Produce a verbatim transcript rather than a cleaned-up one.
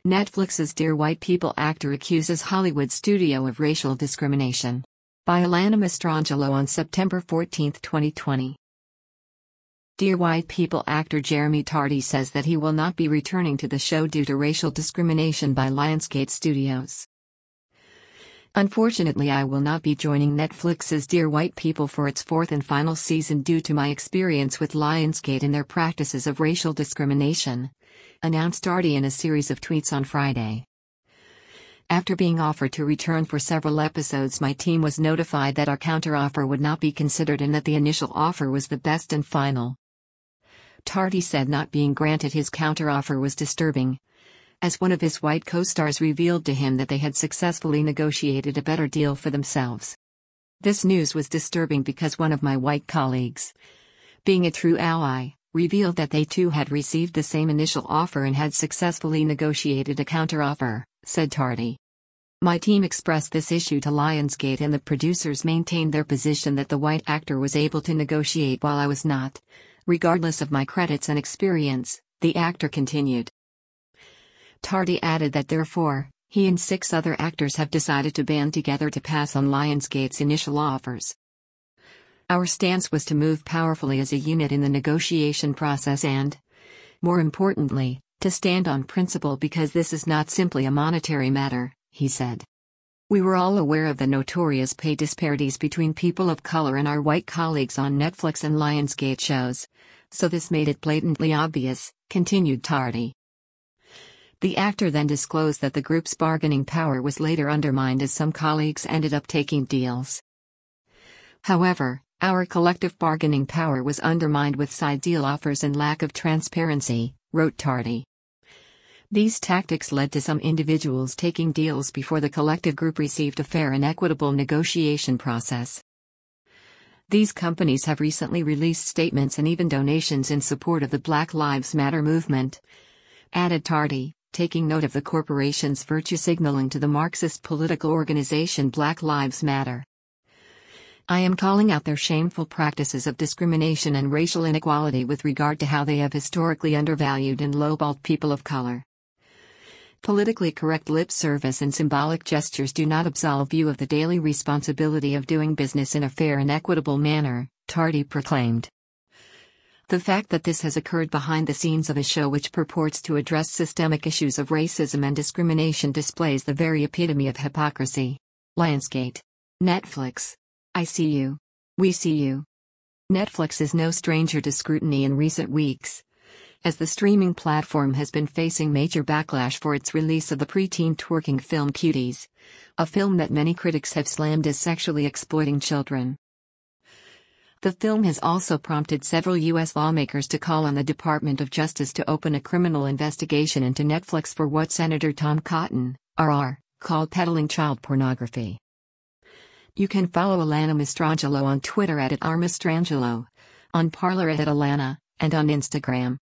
Netflix's Dear White People actor accuses Hollywood studio of racial discrimination. By Alana Mastrangelo on September fourteenth, twenty twenty. Dear White People actor Jeremy Tardy says that he will not be returning to the show due to racial discrimination by Lionsgate Studios. Unfortunately, I will not be joining Netflix's Dear White People for its fourth and final season due to my experience with Lionsgate and their practices of racial discrimination, announced Tardy in a series of tweets on Friday. After being offered to return for several episodes, my team was notified that our counteroffer would not be considered and that the initial offer was the best and final. Tardy said not being granted his counteroffer was disturbing, as one of his white co-stars revealed to him that they had successfully negotiated a better deal for themselves. This news was disturbing because one of my white colleagues, being a true ally, revealed that they too had received the same initial offer and had successfully negotiated a counteroffer, said Tardy. My team expressed this issue to Lionsgate and the producers maintained their position that the white actor was able to negotiate while I was not, regardless of my credits and experience, the actor continued. Tardy added that therefore, he and six other actors have decided to band together to pass on Lionsgate's initial offers. Our stance was to move powerfully as a unit in the negotiation process and, more importantly, to stand on principle because this is not simply a monetary matter, he said. We were all aware of the notorious pay disparities between people of color and our white colleagues on Netflix and Lionsgate shows, so this made it blatantly obvious, continued Tardy. The actor then disclosed that the group's bargaining power was later undermined as some colleagues ended up taking deals. However, our collective bargaining power was undermined with side deal offers and lack of transparency, wrote Tardy. These tactics led to some individuals taking deals before the collective group received a fair and equitable negotiation process. These companies have recently released statements and even donations in support of the Black Lives Matter movement, added Tardy, taking note of the corporation's virtue signaling to the Marxist political organization Black Lives Matter. I am calling out their shameful practices of discrimination and racial inequality with regard to how they have historically undervalued and lowballed people of color. Politically correct lip service and symbolic gestures do not absolve you of the daily responsibility of doing business in a fair and equitable manner, Tardy proclaimed. The fact that this has occurred behind the scenes of a show which purports to address systemic issues of racism and discrimination displays the very epitome of hypocrisy. Lionsgate. Netflix. I see you. We see you. Netflix is no stranger to scrutiny in recent weeks, as the streaming platform has been facing major backlash for its release of the preteen twerking film Cuties, a film that many critics have slammed as sexually exploiting children. The film has also prompted several U S lawmakers to call on the Department of Justice to open a criminal investigation into Netflix for what Senator Tom Cotton, R R, called peddling child pornography. You can follow Alana Mastrangelo on Twitter at, at r mastrangelo, on Parler at, at Alana, and on Instagram